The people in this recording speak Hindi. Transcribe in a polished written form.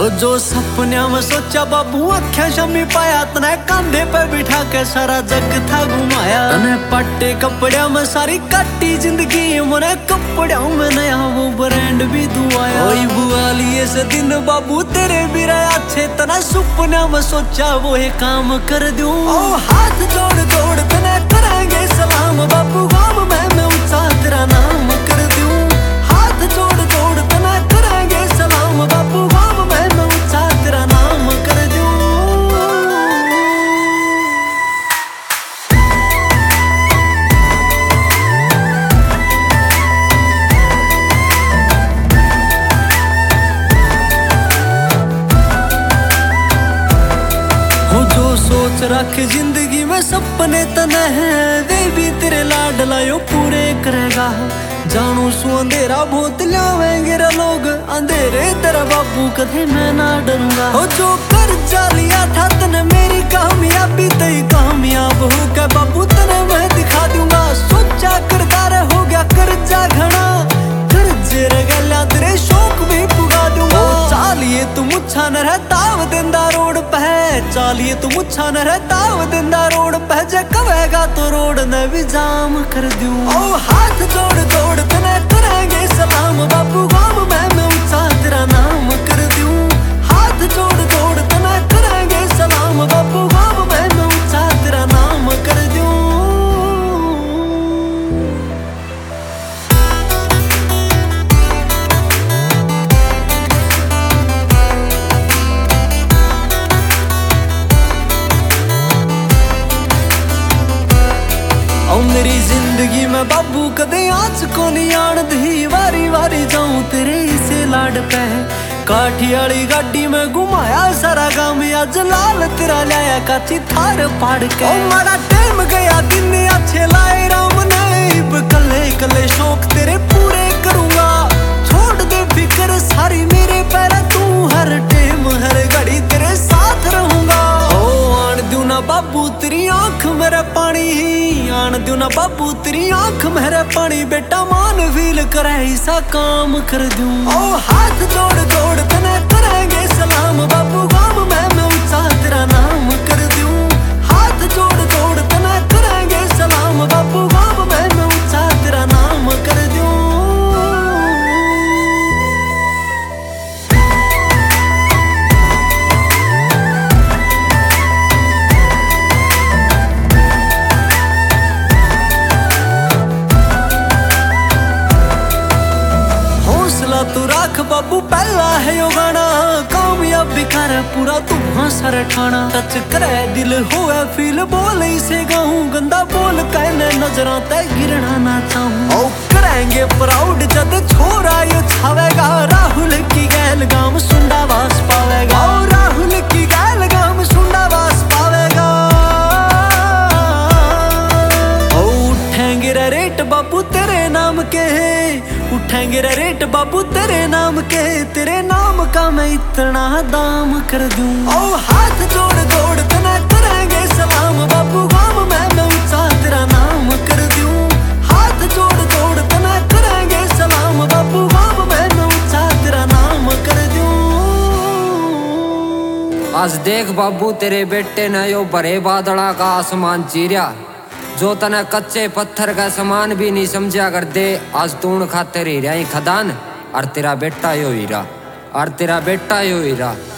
जो सपने में सोचा बाबू आख्या शमी पाया तने कांधे पे बिठा के सारा जग था घुमाया। तने पट्टे कपड़े में सारी काटी जिंदगी मने कपड़े में नया वो ब्रांड भी दुआया। ओए बुआ लिए से दिन बाबू तेरे भी रहे अच्छे तना सपने में सोचा वो है काम कर दूं। ओ हाथ जोड़ जोड़ तने करेंगे सलाम बाबू गाम में मैं ऊंचा तेरा नाम कर दूं। हाथ जोड़ जोड़ तने करेंगे सलाम बाबू गाम में मैं ऊंचा तेरा नाम कर दूं। जो सोच रख जिंदगी में सपने तने हैं वे भी तेरे लाड लायो पूरे करेगा। जानू सु अंधेरा बहुत लावेंगे रे लोग अंधेरे तेरा बाबू कदे मैं ना डरूंगा। हो जो कर्जा लिया था तने मेरी कामयाबी तई कामयाब हो गया बाबू तने मैं दिखा दूंगा। सोचा करता रे हो गया कर्जा घना कर्जे रे गला तेरे शौक भी पुगा दूंगा। चालिए तू मुच्छा न रहता दिंदा रोड पे चालिए तू मुच्छा न रहता दिंदा रोड पे जे कवेगा तो रोड ने भी जाम कर दूं। ओ हाथ जोड़ जोड़ तने करेंगे सलाम बाबू गाम में मैं ऊंचा तेरा नाम कर दूं। हाथ जोड़ जोड़ तने करेंगे सलाम बाबू गाम में मैं ऊंचा तेरा नाम कर दूं। मेरी जिंदगी में बाबू कदे आँच को नहीं आन दी वारी वारी जाऊं तेरे इसे लाड पे। काठी वाली गाड़ी में घुमाया सारा गांव आज लाल तेरा लाया काची थार फाड़ के। ओ मारा टाइम गया दिन अच्छे लाए राम ने कले कले शौक तेरे पूरे करूंगा। छोड़ दे फिक्र सारी मेरे पैर तू हर टाइम हर घड़ी तेरे साथ रहूंगा। ना बाबू तेरी आंख मेरे पानी आन दूं ना बाबू तेरी आंख मेरे पानी बेटा मान फील करे ऐसा काम कर दूं। ओ हाथ जोड़ जोड़ तने करेंगे सलाम बाबू गाम में मैं ऊंचा तेरा नाम कर दूं। हाथ जोड़ जोड़ तने करेंगे सलाम बाबू गाम में मैं ऊंचा तेरा नाम कर दूं। तू राख बाबू पहला है यो गाना कामयाबी कर पूरा तू सर ठाना। टच करे दिल होए फील बोल इसे गाऊं गंदा बोल कहने नजरों तय गिरना ना चाहूं। ओ करेंगे प्राउड जद छोरा यो छावेगा राहुल की गैल गाम सुंडा वास पावेगा। ओ राहुल की गैल गाम सुंडा वास पावेगा। ओ उठेंगे रे रेट बाबू तेरे नाम के उठेंगे रे रेट बाबू तेरे नाम के तेरे नाम का मैं इतना दाम कर दूं। ओ हाथ जोड़ जोड़ तने करेंगे सलाम बाबू गाम में मैं ऊंचा तेरा नाम कर दूं। हाथ जोड़ जोड़ तने करेंगे सलाम बाबू गाम में मैं ऊंचा तेरा नाम कर दूं। आज देख बाबू तेरे बेटे ने यो भरे बादला का आसमान चीरिया जो तने कच्चे पत्थर का समान भी नहीं समझा कर दे। आज तूण खातिर हीरा ही खदान और तेरा बेटा यो हीरा और तेरा बेटा यो हीरा।